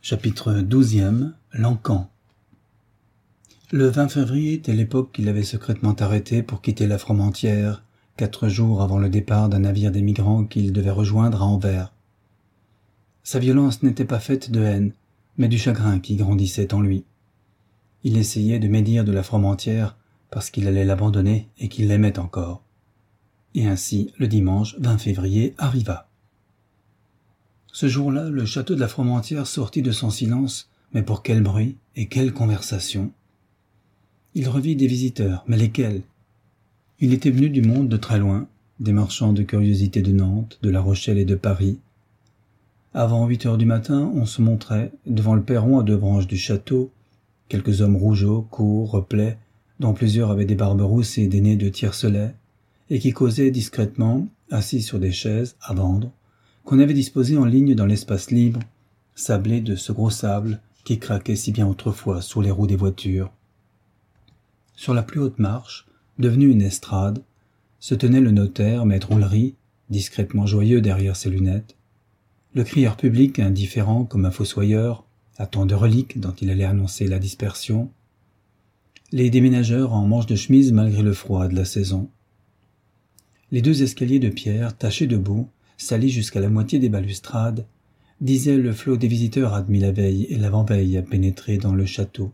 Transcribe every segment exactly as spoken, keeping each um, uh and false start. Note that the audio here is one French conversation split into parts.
Chapitre douzième. L'Encan. Le vingt février était l'époque qu'il avait secrètement arrêté pour quitter la Froment-Entière, quatre jours avant le départ d'un navire des migrants qu'il devait rejoindre à Anvers. Sa violence n'était pas faite de haine, mais du chagrin qui grandissait en lui. Il essayait de médire de la Froment-Entière parce qu'il allait l'abandonner et qu'il l'aimait encore. Et ainsi, le dimanche vingt février arriva. Ce jour-là, le château de la Froment-Entière sortit de son silence, mais pour quel bruit et quelle conversation! Il revit des visiteurs, mais lesquels? Il était venu du monde de très loin, des marchands de curiosités de Nantes, de La Rochelle et de Paris. Avant huit heures du matin, on se montrait, devant le perron à deux branches du château, quelques hommes rougeaux, courts, replets, dont plusieurs avaient des barbes rousses et des nez de tiercelets, et qui causaient discrètement, assis sur des chaises, à vendre, qu'on avait disposées en ligne dans l'espace libre, sablé de ce gros sable qui craquait si bien autrefois sous les roues des voitures. Sur la plus haute marche, devenue une estrade, se tenait le notaire, maître Ulry, discrètement joyeux derrière ses lunettes, le crieur public indifférent comme un fossoyeur, à tant de reliques dont il allait annoncer la dispersion, les déménageurs en manches de chemise malgré le froid de la saison. Les deux escaliers de pierre, tachés de boue, salis jusqu'à la moitié des balustrades, disaient le flot des visiteurs admis la veille et l'avant-veille à pénétrer dans le château.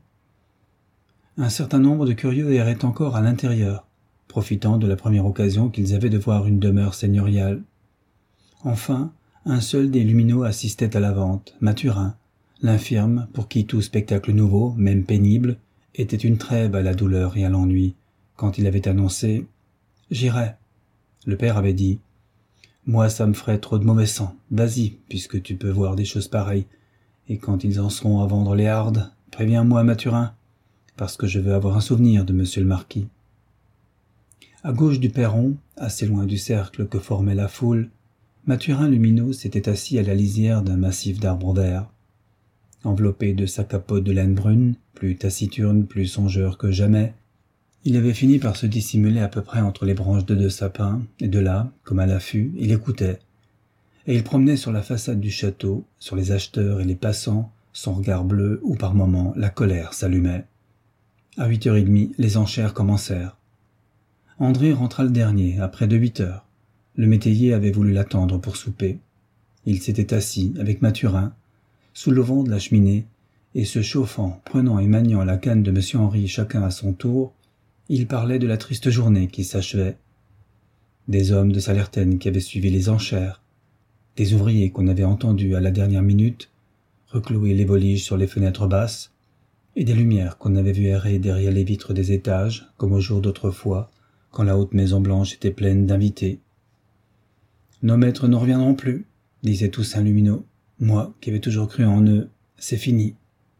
Un certain nombre de curieux erraient encore à l'intérieur, profitant de la première occasion qu'ils avaient de voir une demeure seigneuriale. Enfin, un seul des luminaux assistait à la vente, Mathurin, l'infirme pour qui tout spectacle nouveau, même pénible, était une trêve à la douleur et à l'ennui, quand il avait annoncé « J'irai ». Le père avait dit « Moi, ça me ferait trop de mauvais sang, vas-y, puisque tu peux voir des choses pareilles, et quand ils en seront à vendre les hardes, préviens-moi, Mathurin, parce que je veux avoir un souvenir de monsieur le marquis. » À gauche du perron, assez loin du cercle que formait la foule, Mathurin Lumineux s'était assis à la lisière d'un massif d'arbres verts. Enveloppé de sa capote de laine brune, plus taciturne, plus songeur que jamais, il avait fini par se dissimuler à peu près entre les branches de deux sapins, et de là, comme à l'affût, il écoutait. Et il promenait sur la façade du château, sur les acheteurs et les passants, son regard bleu où par moments la colère s'allumait. À huit heures et demie, les enchères commencèrent. André rentra le dernier, à près de huit heures. Le métayer avait voulu l'attendre pour souper. Il s'était assis, avec Mathurin, sous le vent de la cheminée, et se chauffant, prenant et maniant la canne de monsieur Henri chacun à son tour, il parlait de la triste journée qui s'achevait. Des hommes de Salertaine qui avaient suivi les enchères, des ouvriers qu'on avait entendus à la dernière minute, reclouer les voliges sur les fenêtres basses, et des lumières qu'on avait vues errer derrière les vitres des étages, comme au jour d'autrefois, quand la haute maison blanche était pleine d'invités. « Nos maîtres ne reviendront plus, » disait Toussaint Lumineux. « Moi, qui avais toujours cru en eux, c'est fini. »«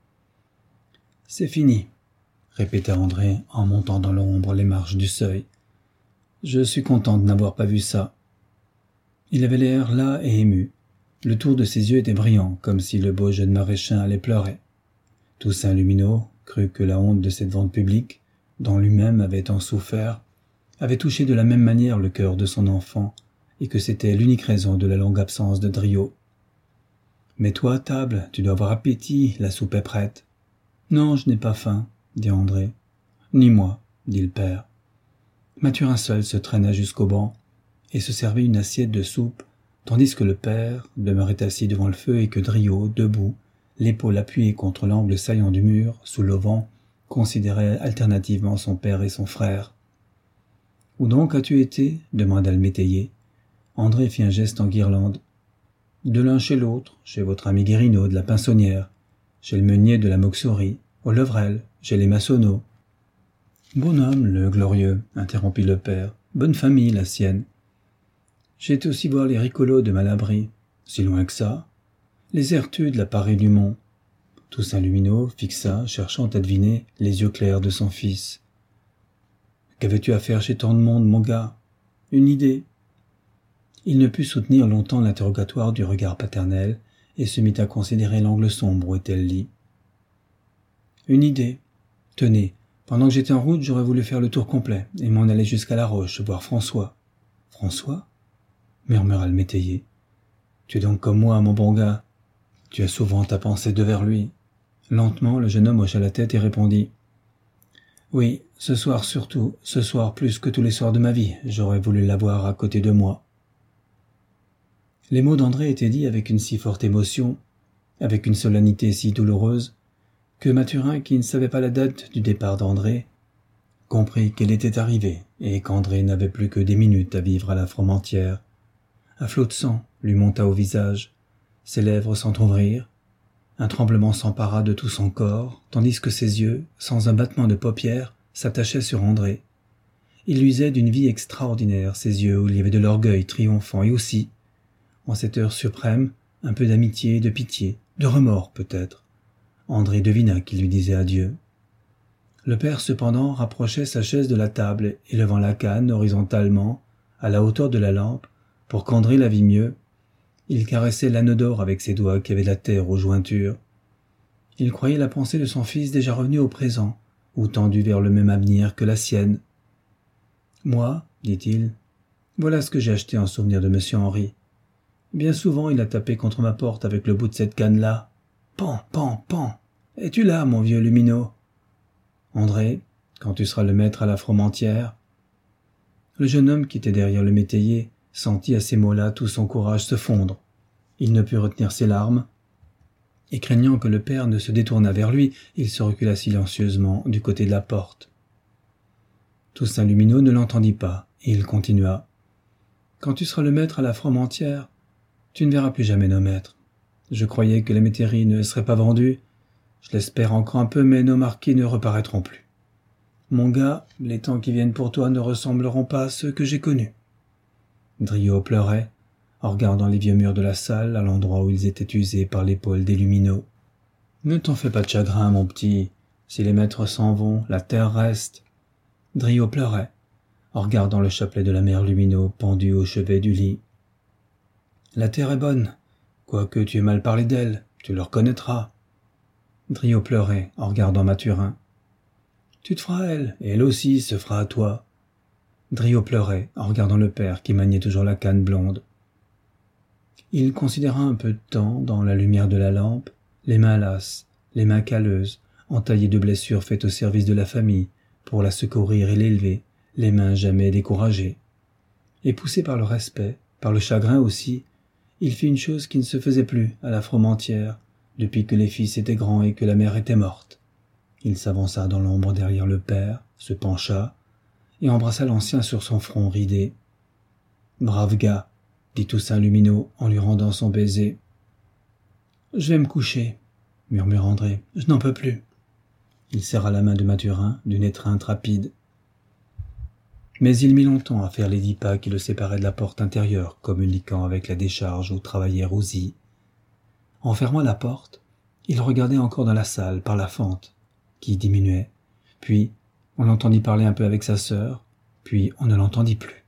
C'est fini, » répétait André en montant dans l'ombre les marches du seuil. « Je suis content de n'avoir pas vu ça. » Il avait l'air las et ému. Le tour de ses yeux était brillant, comme si le beau jeune maréchal allait pleurer. Toussaint Lumineux crut que la honte de cette vente publique, dont lui-même avait tant souffert, avait touché de la même manière le cœur de son enfant, et que c'était l'unique raison de la longue absence de Driot. « Mais toi, à table, tu dois avoir appétit, la soupe est prête. »« Non, je n'ai pas faim, » dit André. « Ni moi, » dit le père. Mathurin seul se traîna jusqu'au banc, et se servait une assiette de soupe, tandis que le père demeurait assis devant le feu et que Driot, debout, l'épaule appuyée contre l'angle saillant du mur, sous le vent, considérait alternativement son père et son frère. « Où donc as-tu été ?» demanda le métayer. André fit un geste en guirlande. « De l'un chez l'autre, chez votre ami Guérinaud de la Pinsonnière, chez le meunier de la Moxorie, au Levrel, chez les Massonneau. »« Bon homme, le glorieux, » interrompit le père. « Bonne famille, la sienne. »« J'ai été aussi voir les Ricolos de Malabry. Si loin que ça. Les Ertues de la Parée du Mont. » Toussaint Lumineux fixa, cherchant à deviner, les yeux clairs de son fils. « Qu'avais-tu à faire chez tant de monde, mon gars ? Une idée ?» Il ne put soutenir longtemps l'interrogatoire du regard paternel et se mit à considérer l'angle sombre où était le lit. « Une idée. Tenez, pendant que j'étais en route, j'aurais voulu faire le tour complet et m'en aller jusqu'à la Roche, voir François. »« François ?» murmura le métayer. « Tu es donc comme moi, mon bon gars. Tu as souvent ta pensée devers lui. » Lentement, le jeune homme hocha la tête et répondit. « Oui, ce soir surtout, ce soir plus que tous les soirs de ma vie, j'aurais voulu l'avoir à côté de moi. » Les mots d'André étaient dits avec une si forte émotion, avec une solennité si douloureuse, que Mathurin, qui ne savait pas la date du départ d'André, comprit qu'elle était arrivée et qu'André n'avait plus que des minutes à vivre à la Fromentieре. Un flot de sang lui monta au visage, ses lèvres s'entr'ouvrirent, un tremblement s'empara de tout son corps, tandis que ses yeux, sans un battement de paupières, s'attachaient sur André. Il luisait d'une vie extraordinaire, ses yeux où il y avait de l'orgueil triomphant et aussi, en cette heure suprême, un peu d'amitié, de pitié, de remords peut-être. André devina qu'il lui disait adieu. Le père cependant rapprochait sa chaise de la table et levant la canne horizontalement, à la hauteur de la lampe, pour qu'André la vît mieux, il caressait l'anneau d'or avec ses doigts qui avaient la terre aux jointures. Il croyait la pensée de son fils déjà revenue au présent, ou tendue vers le même avenir que la sienne. « Moi, dit-il, voilà ce que j'ai acheté en souvenir de monsieur Henri. Bien souvent il a tapé contre ma porte avec le bout de cette canne-là. Pan, pan, pan. Es-tu là, mon vieux Luminot ? André, quand tu seras le maître à la Fromentieре. » Le jeune homme qui était derrière le métayer sentit à ces mots-là tout son courage se fondre. Il ne put retenir ses larmes, et craignant que le père ne se détournât vers lui, il se recula silencieusement du côté de la porte. Toussaint Luminot ne l'entendit pas, et il continua. « Quand tu seras le maître à la Fromentiere, tu ne verras plus jamais nos maîtres. Je croyais que les métairies ne seraient pas vendues. Je l'espère encore un peu, mais nos marquis ne reparaîtront plus. Mon gars, les temps qui viennent pour toi ne ressembleront pas à ceux que j'ai connus. » Driot pleurait, en regardant les vieux murs de la salle à l'endroit où ils étaient usés par l'épaule des Luminot. « Ne t'en fais pas de chagrin, mon petit. Si les maîtres s'en vont, la terre reste. » Driot pleurait, en regardant le chapelet de la mère Luminot pendu au chevet du lit. « La terre est bonne. Quoique tu aies mal parlé d'elle, tu le reconnaîtras. » Driot pleurait, en regardant Mathurin. « Tu te feras à elle, et elle aussi se fera à toi. » Driot pleurait, en regardant le père qui maniait toujours la canne blonde. Il considéra un peu de temps, dans la lumière de la lampe, les mains lasses, les mains calleuses, entaillées de blessures faites au service de la famille, pour la secourir et l'élever, les mains jamais découragées. Et poussé par le respect, par le chagrin aussi, il fit une chose qui ne se faisait plus à la Fromentiere, depuis que les fils étaient grands et que la mère était morte. Il s'avança dans l'ombre derrière le père, se pencha, et embrassa l'ancien sur son front ridé. « Brave gars, » dit Toussaint Luminot en lui rendant son baiser. « Je vais me coucher, » murmura André, « je n'en peux plus. » Il serra la main de Mathurin d'une étreinte rapide. Mais il mit longtemps à faire les dix pas qui le séparaient de la porte intérieure, communiquant avec la décharge où travaillait Rousy. En fermant la porte, il regardait encore dans la salle par la fente, qui diminuait, puis on l'entendit parler un peu avec sa sœur, puis on ne l'entendit plus.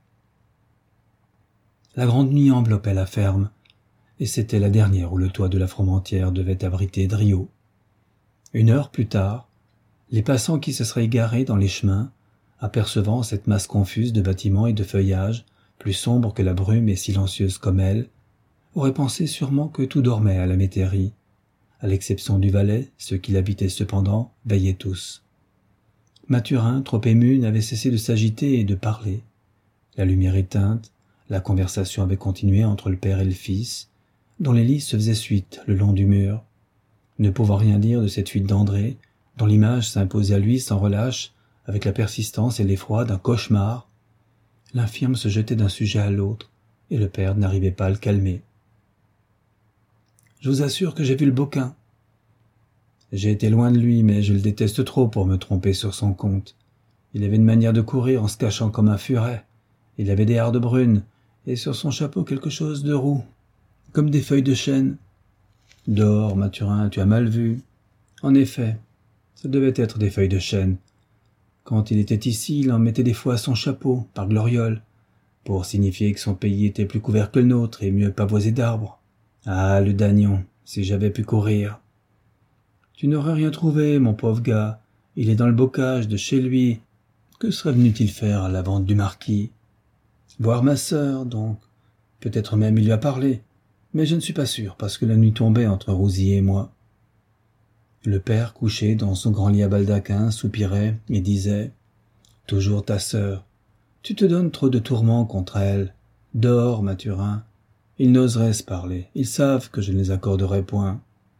La grande nuit enveloppait la ferme, et c'était la dernière où le toit de la Fromentiere devait abriter Driot. Une heure plus tard, les passants qui se seraient égarés dans les chemins, apercevant cette masse confuse de bâtiments et de feuillages, plus sombre que la brume et silencieuse comme elle, auraient pensé sûrement que tout dormait à la métairie. À l'exception du valet, ceux qui l'habitaient cependant veillaient tous. Mathurin, trop ému, n'avait cessé de s'agiter et de parler. La lumière éteinte, la conversation avait continué entre le père et le fils, dont les lits se faisaient suite le long du mur. Ne pouvant rien dire de cette fuite d'André, dont l'image s'imposait à lui sans relâche, avec la persistance et l'effroi d'un cauchemar, l'infirme se jetait d'un sujet à l'autre, et le père n'arrivait pas à le calmer. « Je vous assure que j'ai vu le Boquin. J'ai été loin de lui, mais je le déteste trop pour me tromper sur son compte. Il avait une manière de courir en se cachant comme un furet. Il avait des hardes brunes, et sur son chapeau quelque chose de roux, comme des feuilles de chêne. Dors, Mathurin, tu as mal vu. En effet, ça devait être des feuilles de chêne. Quand il était ici, il en mettait des fois à son chapeau, par gloriole, pour signifier que son pays était plus couvert que le nôtre et mieux pavoisé d'arbres. Ah, le Dagnon, si j'avais pu courir. Tu n'aurais rien trouvé, mon pauvre gars. Il est dans le bocage de chez lui. Que serait venu-t-il faire à la vente du marquis? Voir ma sœur, donc. Peut-être même il lui a parlé. mais je ne suis pas sûr, parce que la nuit tombait entre Rousy et moi. » Le père, couché dans son grand lit à baldaquin, soupirait et disait « Toujours ta sœur. Tu te donnes trop de tourments contre elle. Dors, Mathurin. Ils n'oseraient se parler. Ils savent que je ne les accorderai point. »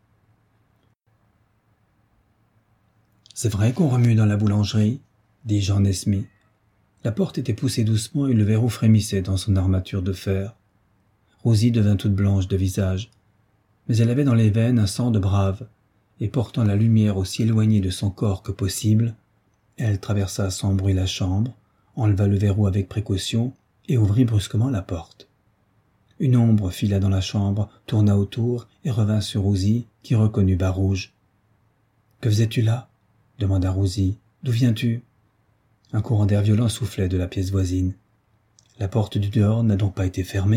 « C'est vrai qu'on remue dans la boulangerie, » dit Jean Nesmy. La porte était poussée doucement et le verrou frémissait dans son armature de fer. Rousy devint toute blanche de visage, mais elle avait dans les veines un sang de brave, et portant la lumière aussi éloignée de son corps que possible, elle traversa sans bruit la chambre, enleva le verrou avec précaution et ouvrit brusquement la porte. Une ombre fila dans la chambre, tourna autour et revint sur Rousy, qui reconnut Barouge. « Que faisais-tu là ?» demanda Rousy. « D'où viens-tu » Un courant d'air violent soufflait de la pièce voisine. « La porte du dehors n'a donc pas été fermée ?»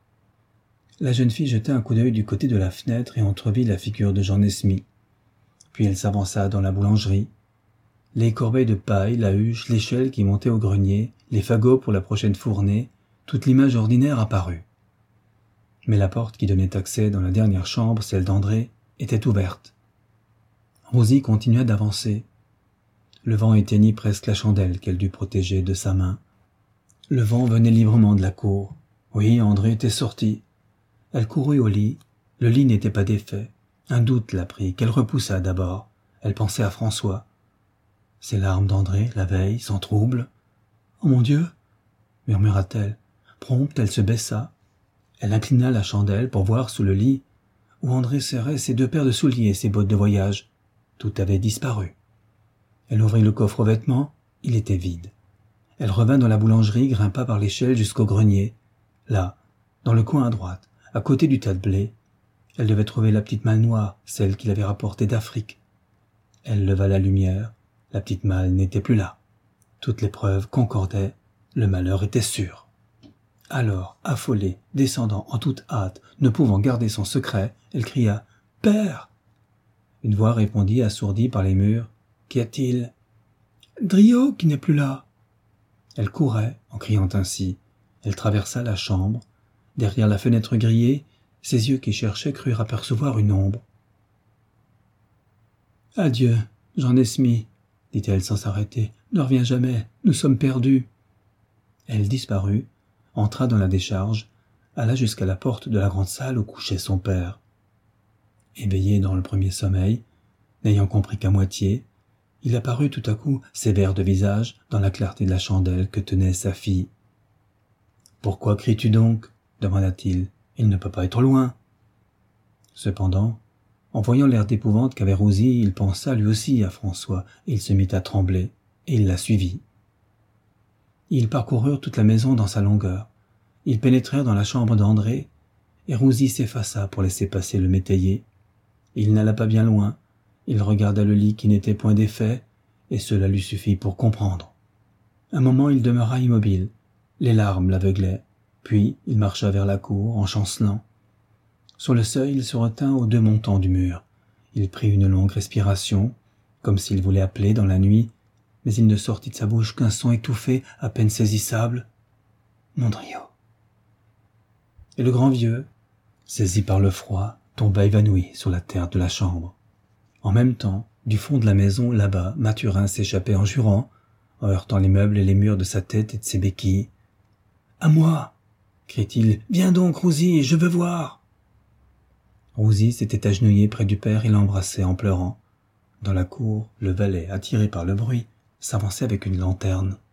La jeune fille jeta un coup d'œil du côté de la fenêtre et entrevit la figure de Jean Nesmy. Puis elle s'avança dans la boulangerie. Les corbeilles de paille, la huche, l'échelle qui montait au grenier, les fagots pour la prochaine fournée, toute l'image ordinaire apparut. Mais la porte qui donnait accès dans la dernière chambre, celle d'André, était ouverte. Rousy continua d'avancer. Le vent éteignit presque la chandelle qu'elle dut protéger de sa main. Le vent venait librement de la cour. Oui, André était sorti. Elle courut au lit. Le lit n'était pas défait. Un doute la prit, qu'elle repoussa d'abord. Elle pensait à François. Ces larmes d'André, la veille, sans trouble. « Oh mon Dieu !» murmura-t-elle. Prompte, elle se baissa. Elle inclina la chandelle pour voir sous le lit où André serrait ses deux paires de souliers et ses bottes de voyage. Tout avait disparu. Elle ouvrit le coffre aux vêtements. Il était vide. Elle revint dans la boulangerie, grimpa par l'échelle jusqu'au grenier. Là, dans le coin à droite, à côté du tas de blé, elle devait trouver la petite malle noire, celle qu'il avait rapportée d'Afrique. Elle leva la lumière. La petite malle n'était plus là. Toutes les preuves concordaient. Le malheur était sûr. Alors, affolée, descendant en toute hâte, ne pouvant garder son secret, elle cria « Père !» Une voix répondit, assourdie par les murs. « Qu'y a-t-il »« Driot qui n'est plus là !» Elle courait, en criant ainsi. Elle traversa la chambre. Derrière la fenêtre grillée, ses yeux qui cherchaient crurent apercevoir une ombre. « Adieu, Jean Nesmy !» dit-elle sans s'arrêter. « Ne reviens jamais, nous sommes perdus. » Elle disparut, entra dans la décharge, alla jusqu'à la porte de la grande salle où couchait son père. Éveillé dans le premier sommeil, n'ayant compris qu'à moitié, il apparut tout à coup sévère de visage dans la clarté de la chandelle que tenait sa fille. « Pourquoi cries-tu donc ?» demanda-t-il. « Il ne peut pas être loin. » Cependant, en voyant l'air d'épouvante qu'avait Rousy, il pensa lui aussi à François, et il se mit à trembler, et il la suivit. Ils parcoururent toute la maison dans sa longueur. Ils pénétrèrent dans la chambre d'André, et Rousy s'effaça pour laisser passer le métayer. Il n'alla pas bien loin, il regarda le lit qui n'était point défait, et cela lui suffit pour comprendre. Un moment il demeura immobile, les larmes l'aveuglaient, puis il marcha vers la cour en chancelant. Sur le seuil, il se retint aux deux montants du mur. Il prit une longue respiration, comme s'il voulait appeler dans la nuit, mais il ne sortit de sa bouche qu'un son étouffé, à peine saisissable. « Mondriot !» Et le grand vieux, saisi par le froid, tomba évanoui sur la terre de la chambre. En même temps, du fond de la maison, là-bas, Mathurin s'échappait en jurant, en heurtant les meubles et les murs de sa tête et de ses béquilles. « À moi !» crie-t-il. « Viens donc, Rousy, je veux voir !» Rousy s'était agenouillée près du père et l'embrassait en pleurant. Dans la cour, le valet, attiré par le bruit, s'avançait avec une lanterne.